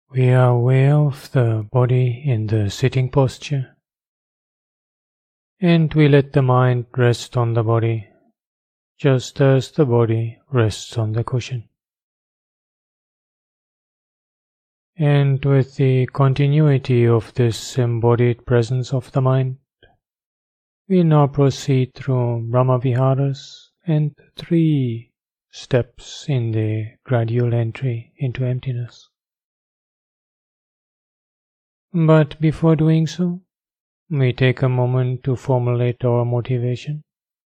We are aware of the body in the sitting posture, and we let the mind rest on the body, just as the body rests on the cushion. And with the continuity of this embodied presence of the mind, we now proceed through Brahmaviharas and 3 steps in the gradual entry into emptiness. But before doing so, we take a moment to formulate our motivation.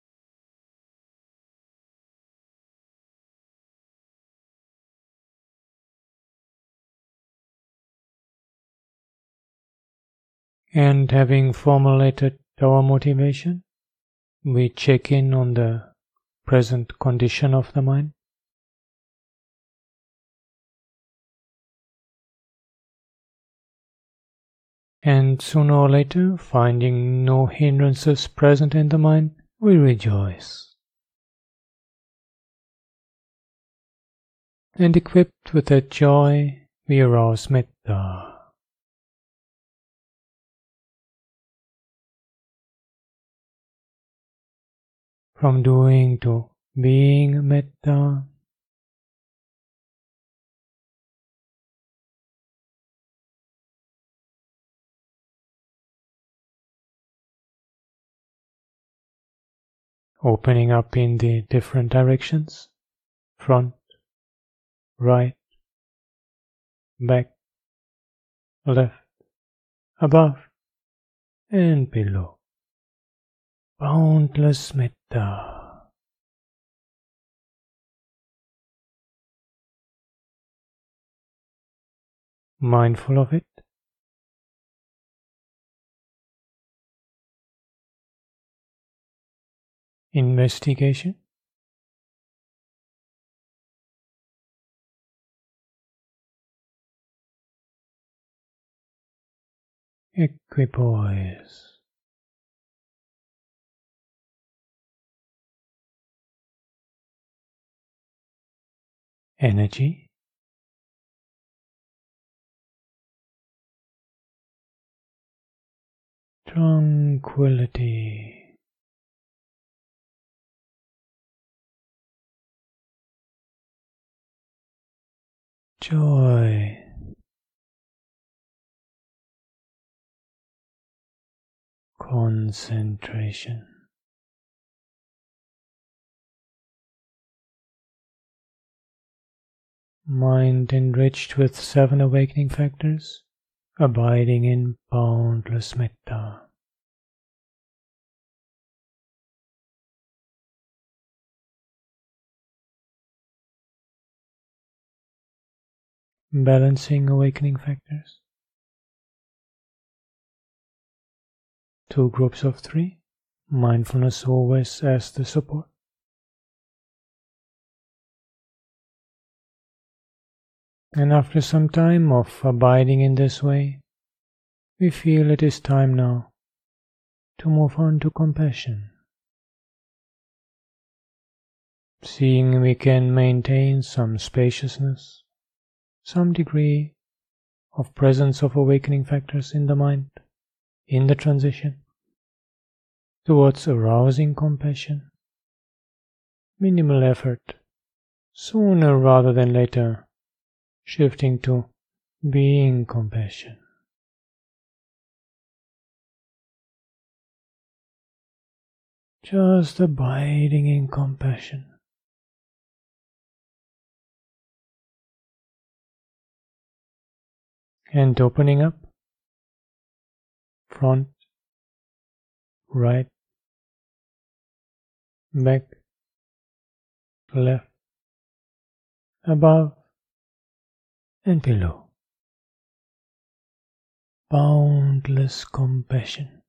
And having formulated our motivation, we check in on the present condition of the mind. And sooner or later, finding no hindrances present in the mind, we rejoice. And equipped with that joy, we arouse metta. From doing to being metta, opening up in the different directions, front, right, back, left, above, and below. Boundless metta. Mindful of it. Investigation. Equipoise. Energy. Tranquility. Joy. Concentration. Mind enriched with 7 awakening factors, abiding in boundless metta. Balancing awakening factors. 2 groups of 3, mindfulness always as the support. And after some time of abiding in this way, we feel it is time now to move on to compassion. Seeing we can maintain some spaciousness, some degree of presence of awakening factors in the mind, in the transition towards arousing compassion. Minimal effort, sooner rather than later, shifting to being compassion. Just abiding in compassion. And opening up, front, right, back, left, above, and below. Boundless compassion.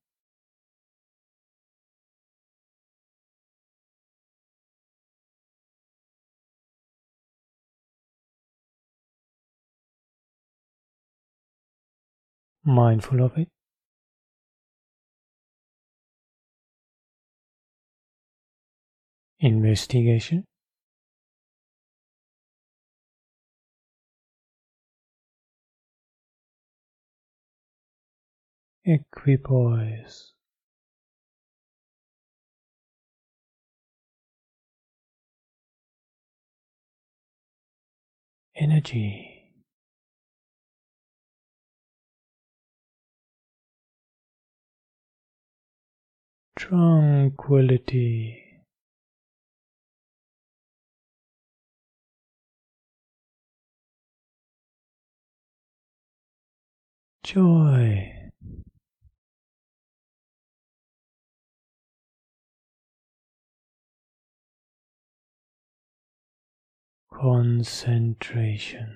Mindful of it. Investigation. equipoise, energy, tranquility, joy, concentration.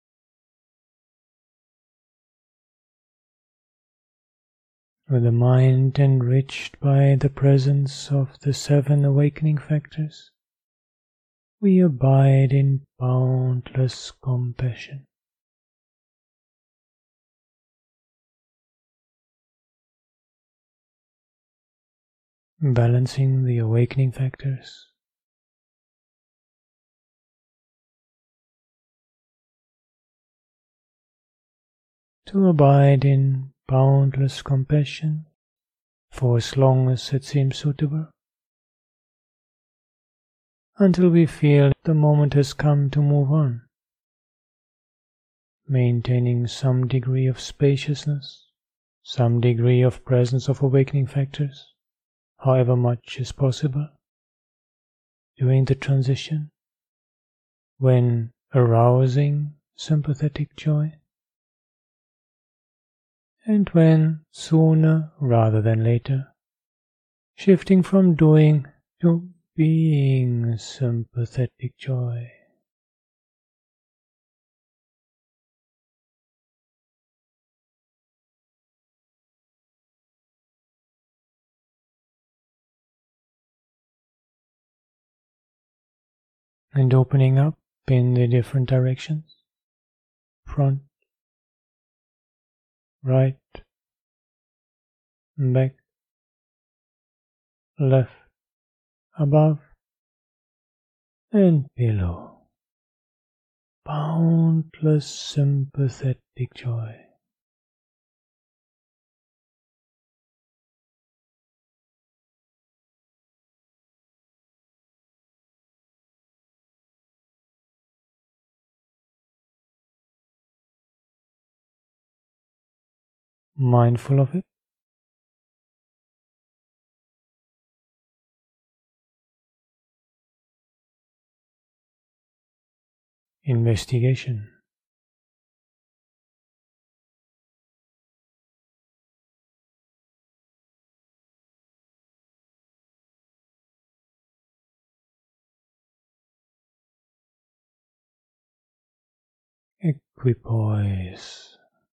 With the mind enriched by the presence of the 7 awakening factors, we abide in boundless compassion. Balancing the awakening factors, to abide in boundless compassion for as long as it seems suitable, until we feel the moment has come to move on, maintaining some degree of spaciousness, some degree of presence of awakening factors, however much is possible, during the transition, when arousing sympathetic joy, and when, sooner rather than later, shifting from doing to being sympathetic joy. And opening up in the different directions, front, right, back, left, above, and below. Boundless sympathetic joy. Mindful of it. Investigation. Equipoise.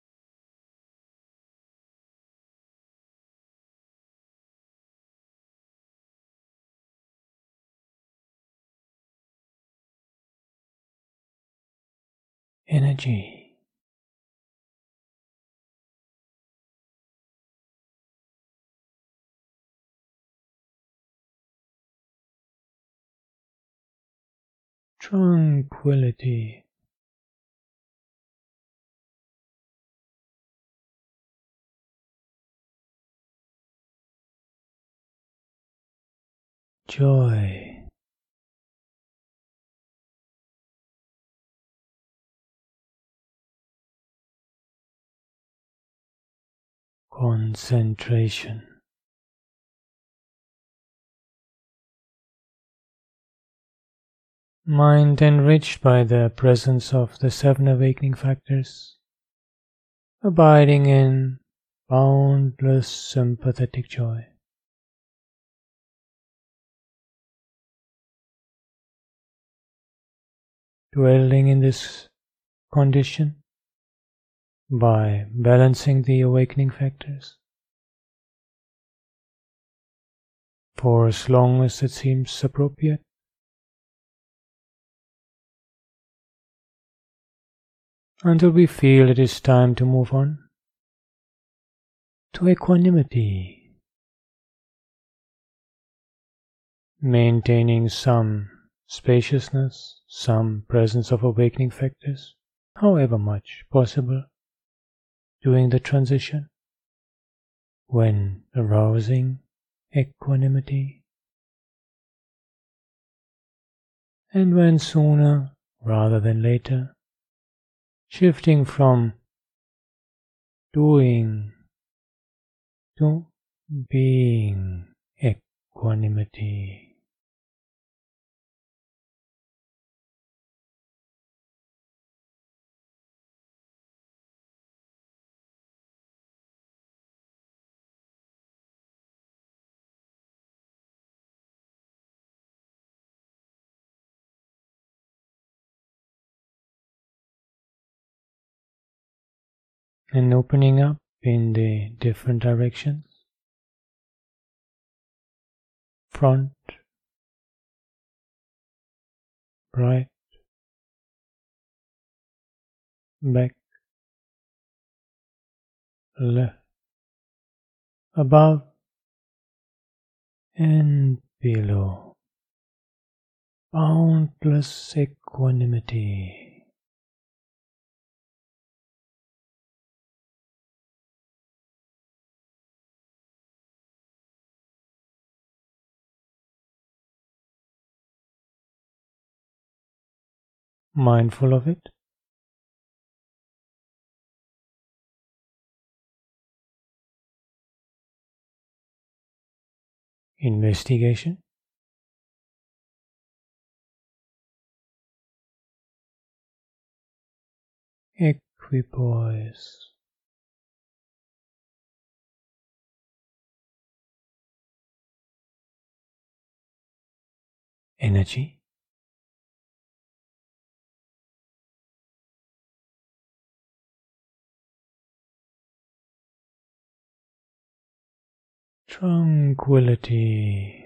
Energy. Tranquility. Joy. Concentration. Mind enriched by the presence of the 7 awakening factors, abiding in boundless sympathetic joy. Dwelling in this condition by balancing the awakening factors for as long as it seems appropriate, until we feel it is time to move on to equanimity, maintaining some spaciousness, some presence of awakening factors, however much possible, during the transition, when arousing equanimity, and when sooner rather than later, shifting from doing to being equanimity. And opening up in the different directions, front, right, back, left, above and below. Boundless equanimity. Mindful of it. Investigation. Equipoise. Energy. Tranquility.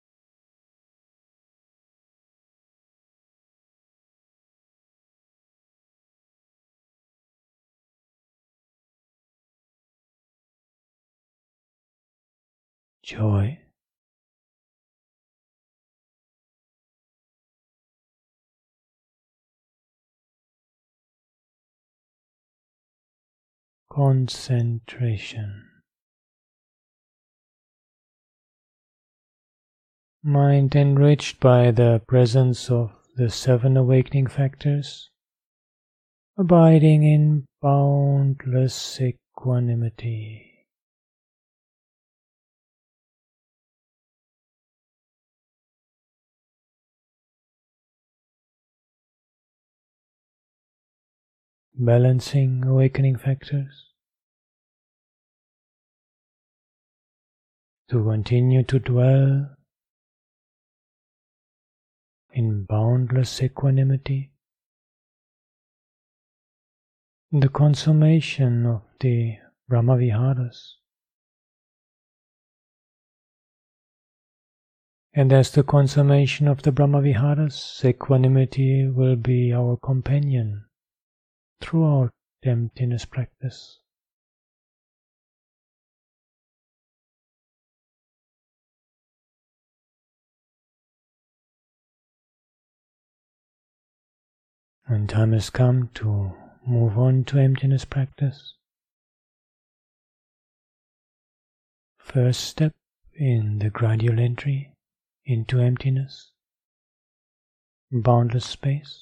Joy. Concentration. Mind enriched by the presence of the 7 awakening factors, abiding in boundless equanimity. Balancing awakening factors to continue to dwell in boundless equanimity, in the consummation of the Brahmaviharas. And as the consummation of the Brahmaviharas, equanimity will be our companion throughout emptiness practice. When time has come to move on to emptiness practice, first step in the gradual entry into emptiness, boundless space.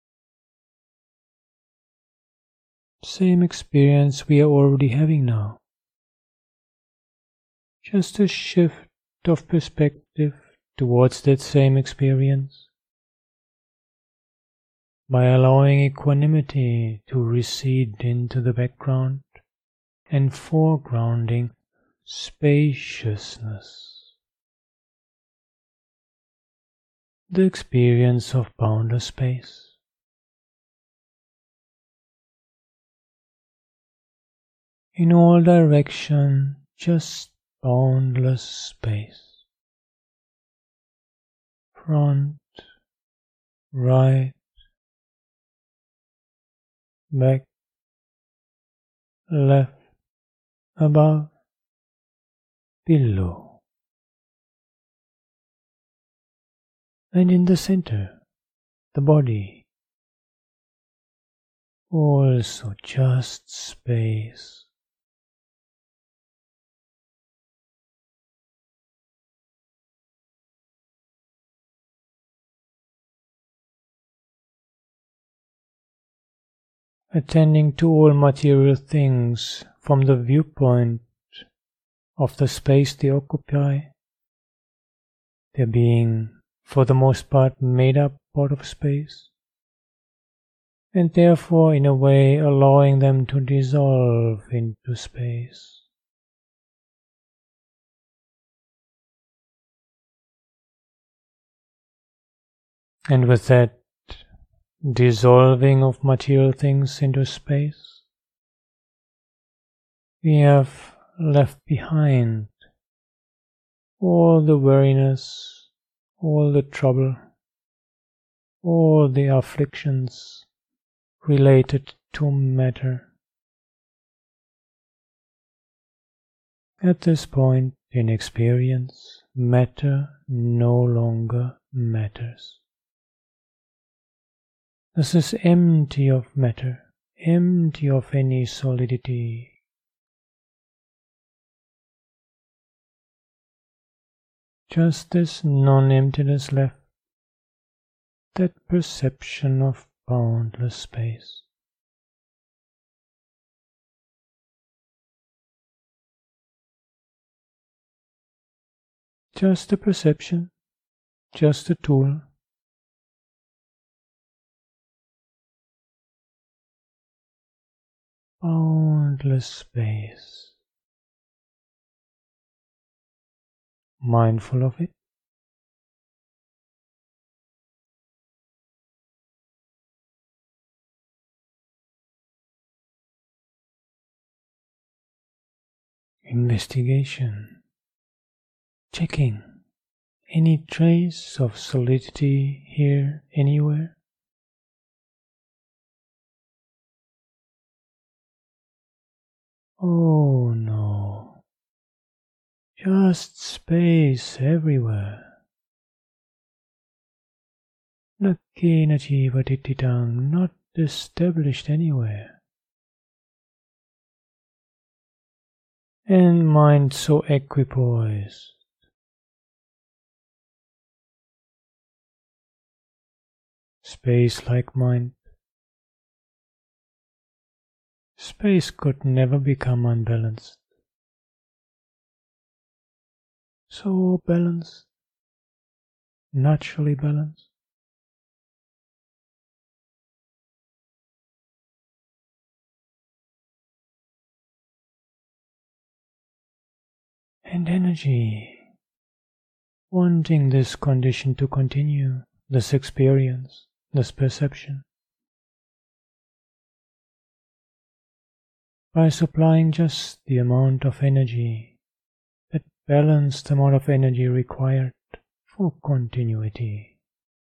Same experience we are already having now. Just a shift of perspective towards that same experience by allowing equanimity to recede into the background and foregrounding spaciousness. The experience of boundless space. In all direction, just boundless space. Front, right, back, left, above, below. And in the center, the body. Also just space. attending to all material things from the viewpoint of the space they occupy, their being for the most part made up out of space, and therefore in a way allowing them to dissolve into space. And with that dissolving of material things into space, we have left behind all the weariness, all the trouble, all the afflictions related to matter. At this point in experience, matter no longer matters. This is empty of matter, empty of any solidity. Just this non-emptiness left, that perception of boundless space. Just a perception, just a tool. Boundless space. Mindful of it. Investigation. Checking. Any trace of solidity here anywhere? Oh no. Just space everywhere. Nakke najivatititang, not established anywhere. And mind so equipoised. Space like mind. Space could never become unbalanced. So balanced, naturally balanced. And energy, wanting this condition to continue, this experience, this perception, by supplying just the amount of energy, that balanced amount of energy required for continuity.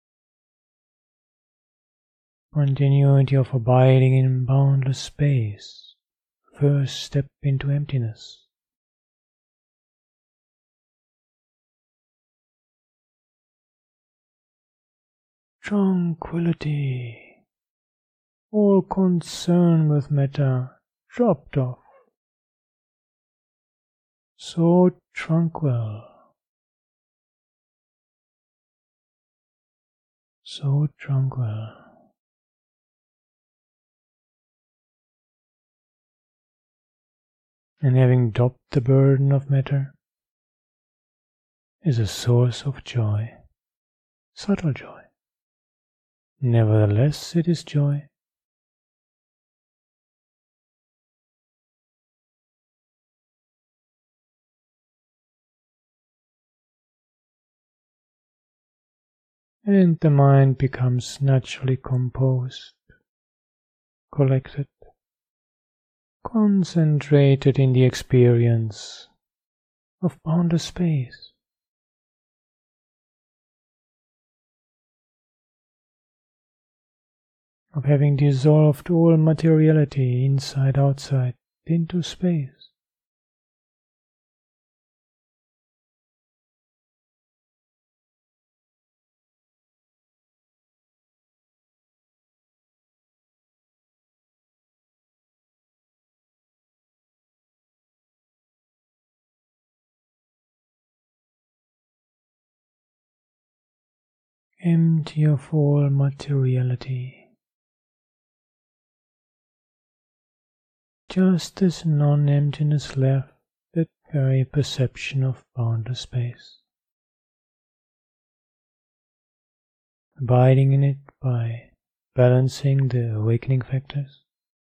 Continuity of abiding in boundless space, first step into emptiness. Tranquility, all concern with matter dropped off. So tranquil, so tranquil. And having dropped the burden of matter is a source of joy, subtle joy. Nevertheless, it is joy. And the mind becomes naturally composed, collected, concentrated in the experience of boundless space. Of having dissolved all materiality inside, outside, into space. Empty of all materiality. just as non-emptiness left, that very perception of boundless space. Abiding in it by balancing the awakening factors.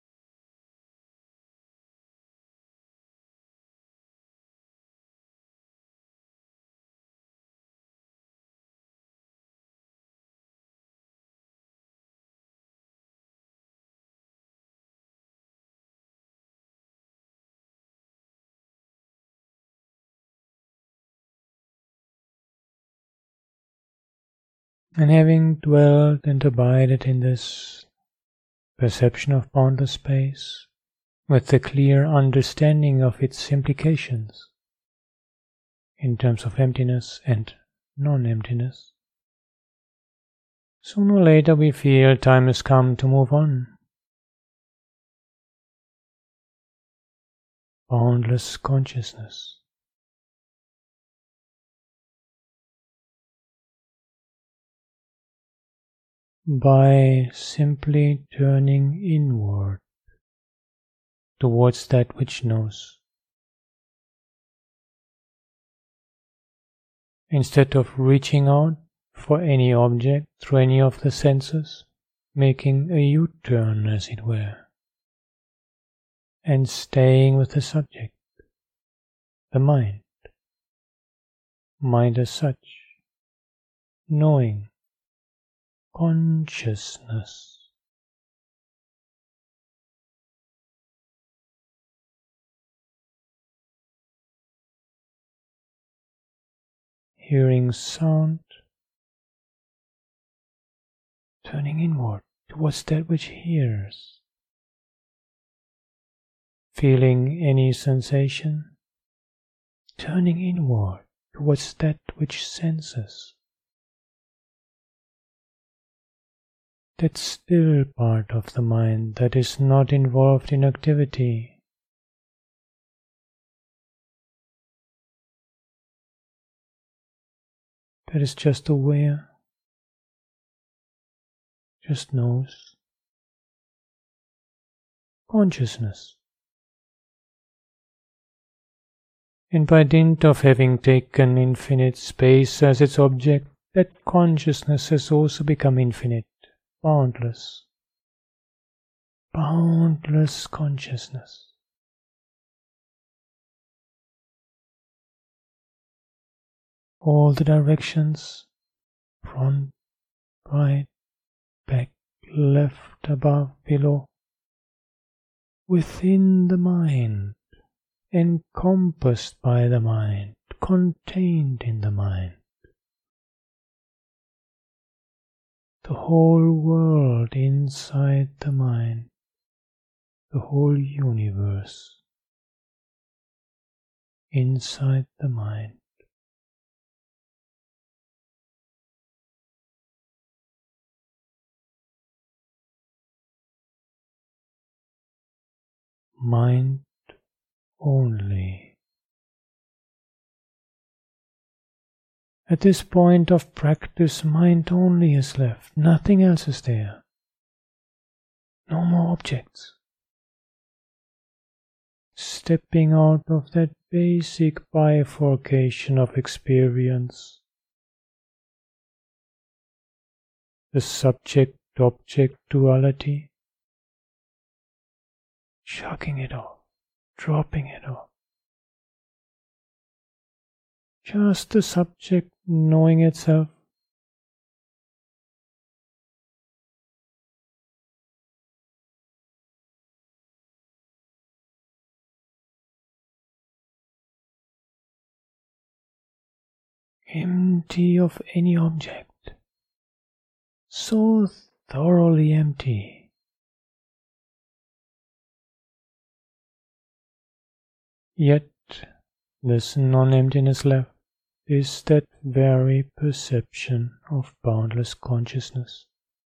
And having dwelt and abided in this perception of boundless space, with the clear understanding of its implications in terms of emptiness and non-emptiness, sooner or later we feel time has come to move on. Boundless consciousness. By simply turning inward towards that which knows, instead of reaching out for any object through any of the senses, making a U-turn as it were, and staying with the subject, the mind as such, knowing, consciousness. Hearing sound, turning inward towards that which hears. Feeling any sensation, turning inward towards that which senses. That still part of the mind that is not involved in activity. That is just aware, just knows. Consciousness. And by dint of having taken infinite space as its object, that consciousness has also become infinite, boundless. Boundless consciousness. All the directions, front, right, back, left, above, below, within the mind, encompassed by the mind, contained in the mind. The whole world inside the mind, the whole universe inside the mind. Mind only. At this point of practice, mind only is left, nothing else is there. No more objects. Stepping out of that basic bifurcation of experience, the subject-object duality, chucking it off, dropping it off. Just the subject knowing itself. Empty of any object, so thoroughly empty. Yet this non-emptiness left is that very perception of boundless consciousness.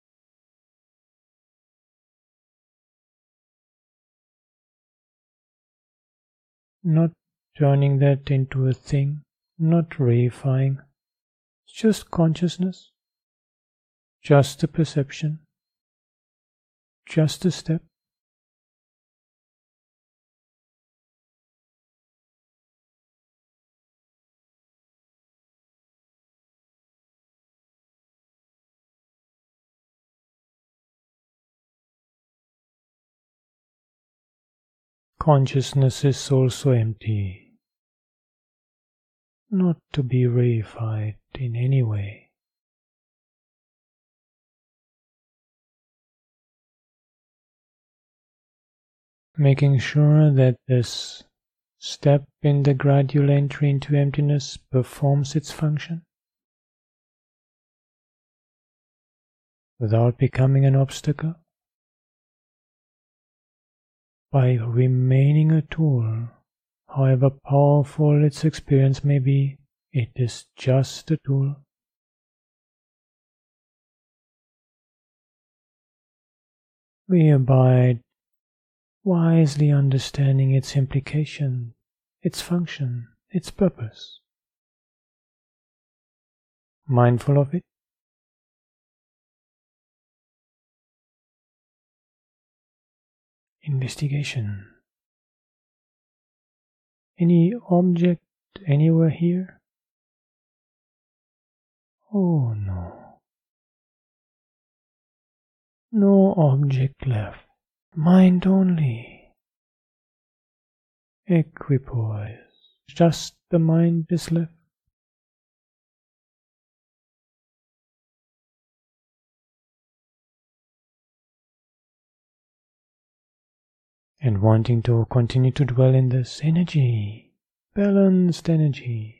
Not turning that into a thing, not reifying, just consciousness, just a perception, just a step. consciousness is also empty, not to be reified in any way. Making sure that this step in the gradual entry into emptiness performs its function without becoming an obstacle, by remaining a tool. However powerful its experience may be, it is just a tool. We abide, wisely understanding its implication, its function, its purpose. Mindful of it. Investigation. Any object anywhere here? Oh no. No object left. Mind only. Equipoise. Just the mind is left. And wanting to continue to dwell in this energy, balanced energy.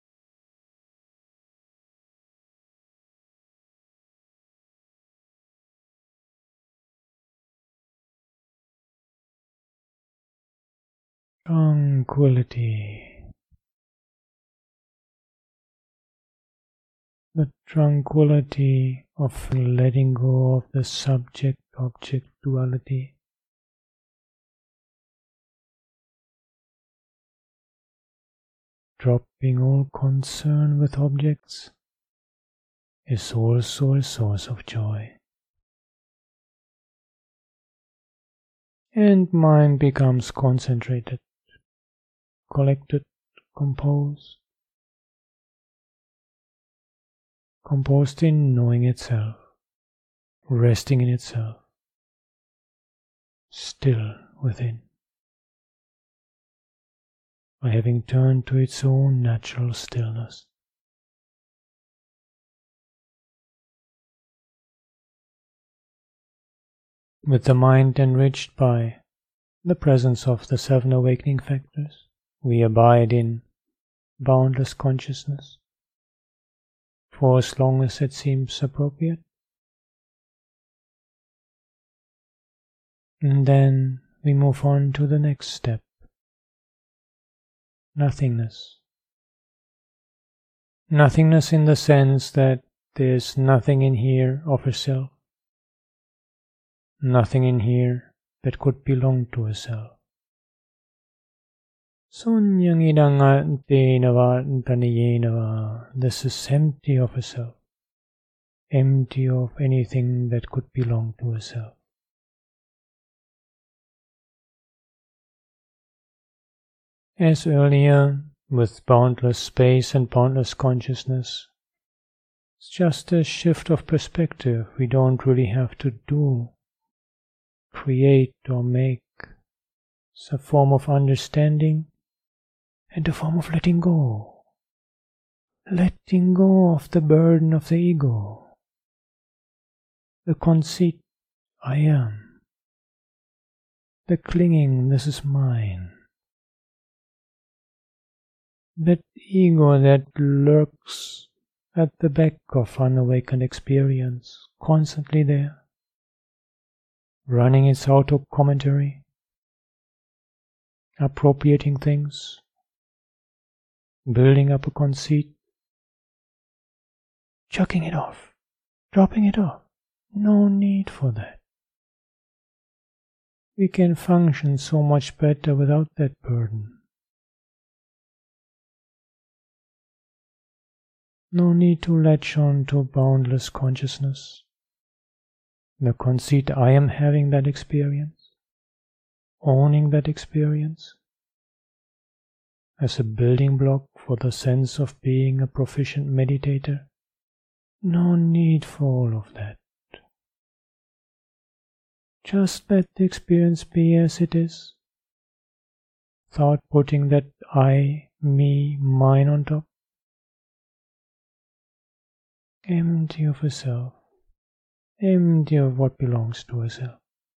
Tranquility. The tranquility of letting go of the subject-object duality. Dropping all concern with objects is also a source of joy. And mind becomes concentrated, collected, composed in knowing itself, resting in itself, still within, by having turned to its own natural stillness. With the mind enriched by the presence of the 7 awakening factors, we abide in boundless consciousness for as long as it seems appropriate. And then we move on to the next step. Nothingness. Nothingness in the sense that there's nothing in here of a self. Nothing in here that could belong to a self. Sunyang idangantenava. This is empty of a self. Empty of anything that could belong to a self. As earlier, with boundless space and boundless consciousness, it's just a shift of perspective. We don't really have to do, create or make. It's a form of understanding and a form of letting go. Letting go of the burden of the ego, the conceit, I am, the clinging, this is mine. That ego that lurks at the back of unawakened experience, constantly there, running its auto-commentary, appropriating things, building up a conceit, chucking it off, dropping it off. No need for that. We can function so much better without that burden. No need to latch on to boundless consciousness. The conceit, I am having that experience, owning that experience, as a building block for the sense of being a proficient meditator. No need for all of that. Just let the experience be as it is. without putting that I, me, mine on top. Empty of a self, empty of what belongs to a self.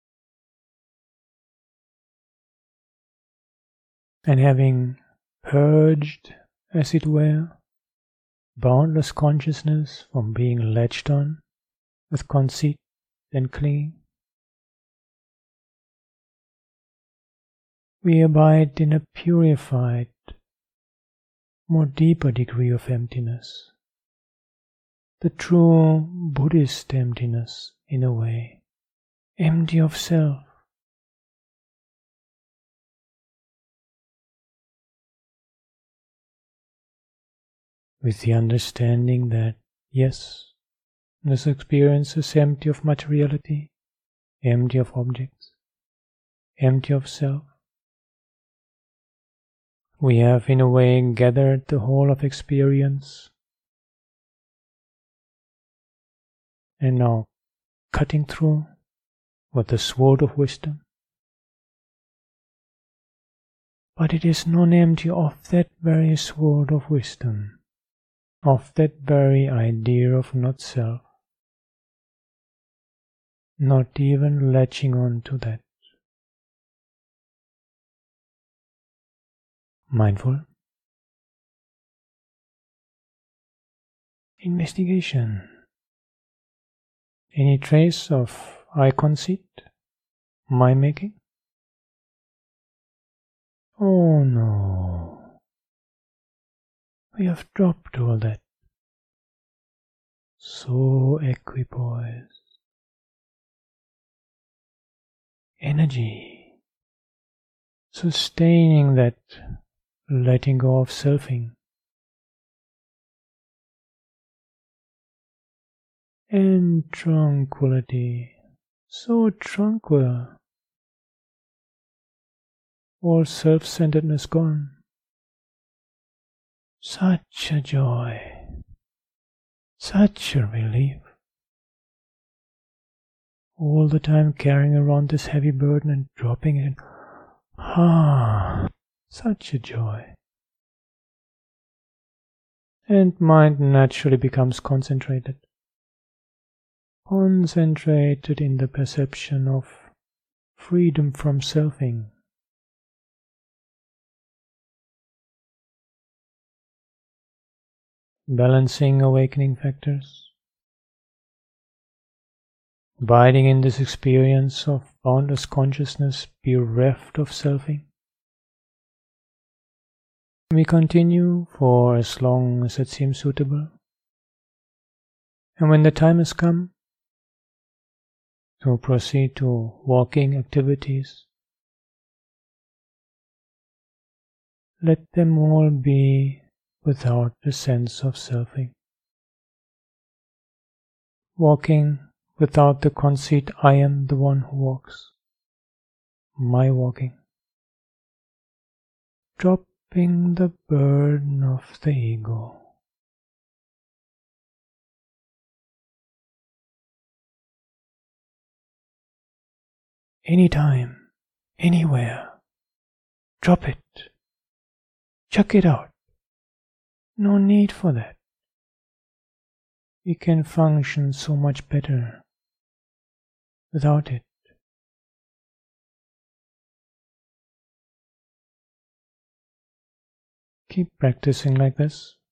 And having purged, as it were, boundless consciousness from being latched on with conceit and clinging, we abide in a purified, more deeper degree of emptiness, the true Buddhist emptiness in a way, empty of self. With the understanding that, yes, this experience is empty of materiality, empty of objects, empty of self. We have in a way gathered the whole of experience and now cutting through with the sword of wisdom. But it is non-empty of that very sword of wisdom, of that very idea of not self, not even latching on to that. Mindful investigation. Any trace of I conceit, my making? Oh no, we have dropped all that. So equipoised. Energy, sustaining that letting go of selfing. And tranquility, so tranquil. All self-centeredness gone. Such a joy, such a relief. All the time carrying around this heavy burden and dropping it. Such a joy. And mind naturally becomes concentrated. Concentrated in the perception of freedom from selfing. Balancing awakening factors. Abiding in this experience of boundless consciousness bereft of selfing. We continue for as long as it seems suitable. And when the time has come to proceed to walking activities, let them all be without the sense of selfing. Walking without the conceit, I am the one who walks. My walking. Dropping the burden of the ego. Anytime, anywhere, drop it. Chuck it out. No need for that. We can function so much better without it. Keep practicing like this.